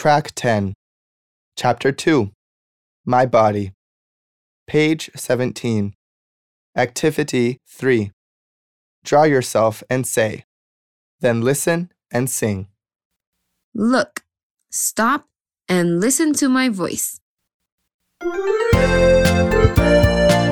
Track 10, Chapter 2, My Body. Page 17. Activity 3. Draw yourself and say. Then listen and sing. Look, stop, and listen to my voice.